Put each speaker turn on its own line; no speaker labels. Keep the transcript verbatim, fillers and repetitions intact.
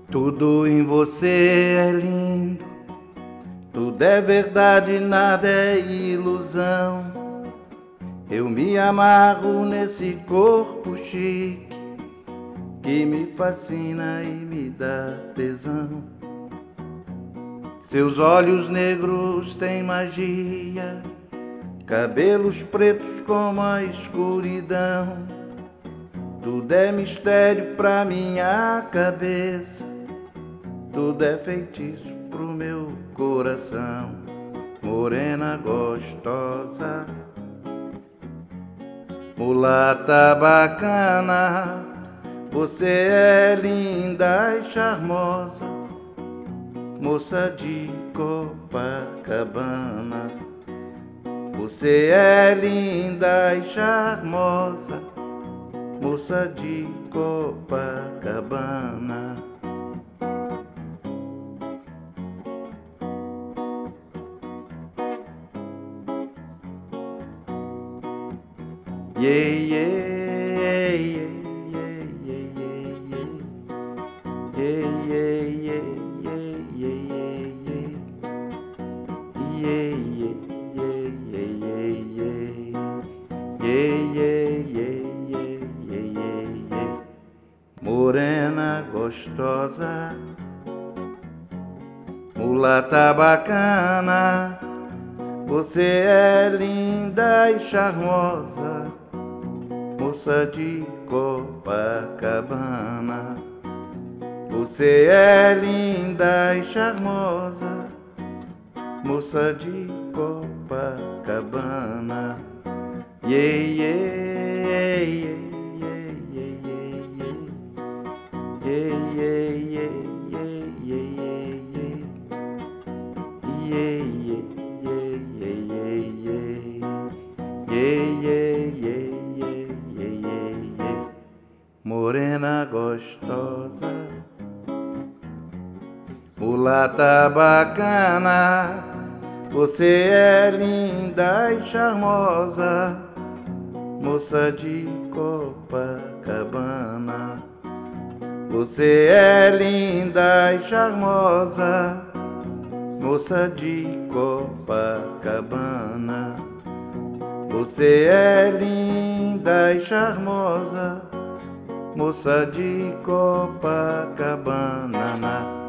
Tudo em você é lindo, tudo é verdade, nada é ilusão. Eu me amarro nesse corpo chique que me fascina e me dá tesão. Seus olhos negros têm magia, cabelos pretos como a escuridão. Tudo é mistério pra minha cabeça, tudo é feitiço pro meu coração. Morena gostosa, mulata bacana, você é linda e charmosa, moça de Copacabana. Você é linda e charmosa, moça de Copacabana. Yeah, yeah, yeah, yeah, yeah, yeah, yeah, yeah, yeah, yeah, yeah, yeah, yeah. Morena gostosa, mulata bacana, você é linda e charmosa, moça de Copacabana. Você é linda e charmosa, moça de Copacabana. Yeah, yeah, yeah, yeah, yeah, yeah, yeah, yeah, yeah, yeah, yeah, yeah, yeah. Morena gostosa, mulata bacana, você é linda e charmosa, moça de Copacabana. Você é linda e charmosa, moça de Copacabana. Você é linda e charmosa, moça de Copacabana.